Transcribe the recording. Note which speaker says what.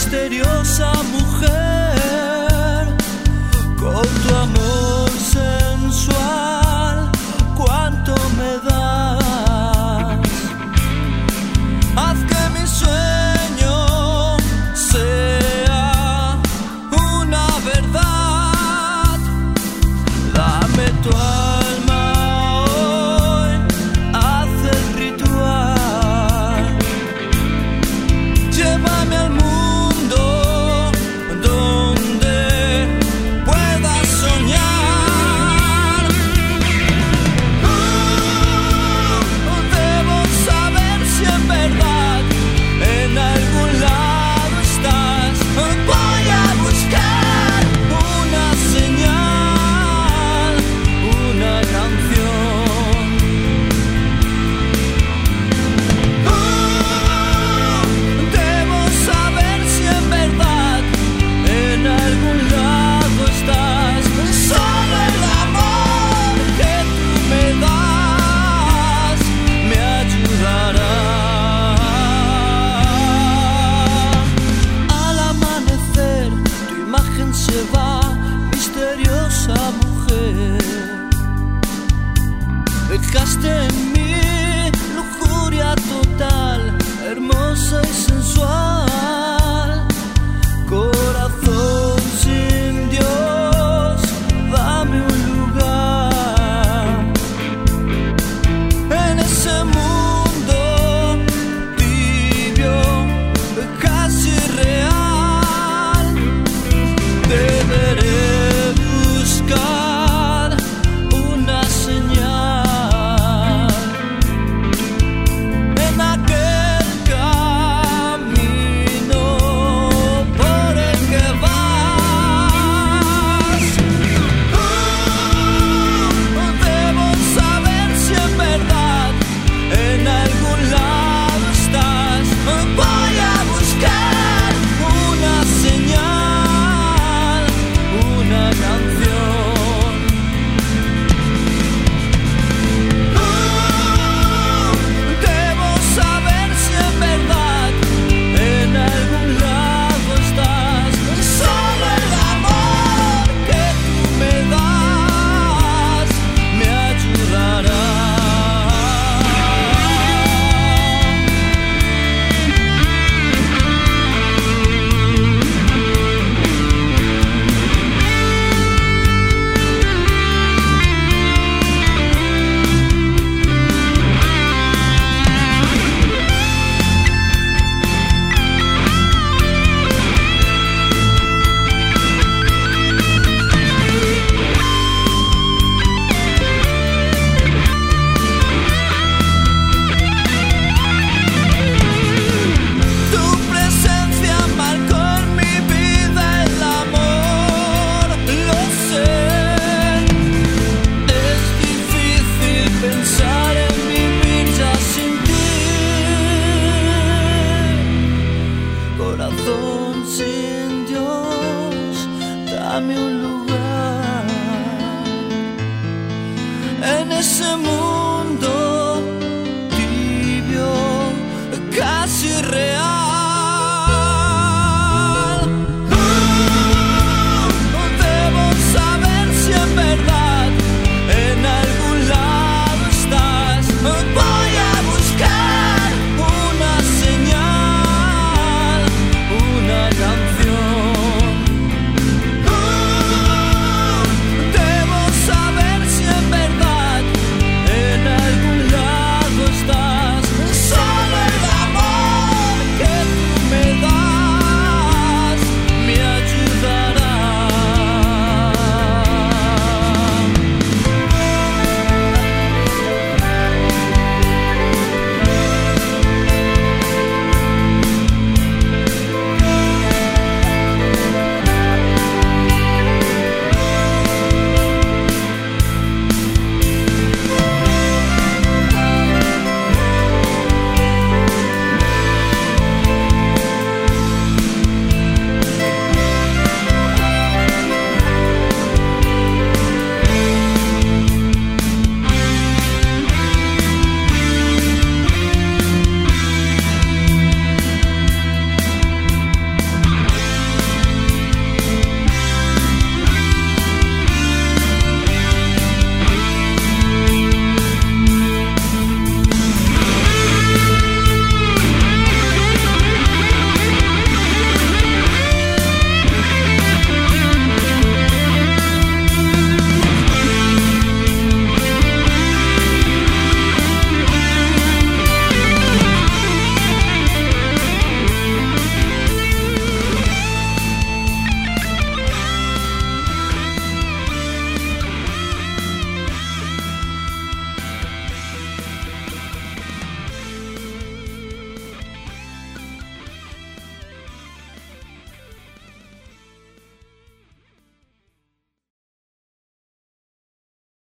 Speaker 1: misteriosa mujer, con tu amor sensual, ¿cuánto me das? Haz que mi sueño sea una verdad. Dame tu alma hoy, haz el ritual. Llévame al mundo donde puedas soñar. Debo saber si en verdad en algún lado estás. Voy a buscar una señal, una canción. Debo saber si en verdad en algún lado estás. Solo el amor que tú me das me ayudará. Al amanecer tu imagen se va, misteriosa mujer. Dejaste en mí lujuria total, hermosa y sensual. Corazón sin Dios, dame un lugar en ese mundo tibio, casi real. Deberé buscar una señal en aquel camino por el que vas. Debo saber si en verdad en algún lado estás. Voy a buscar una señal, una canción. Debo saber si en verdad en algún lado estás. Solo el amor que tú me das me ayudará. Tu presencia marcó en mi vida el amor, lo sé. Es difícil pensar en vivir ya sin ti. Corazón sin Dios, dame un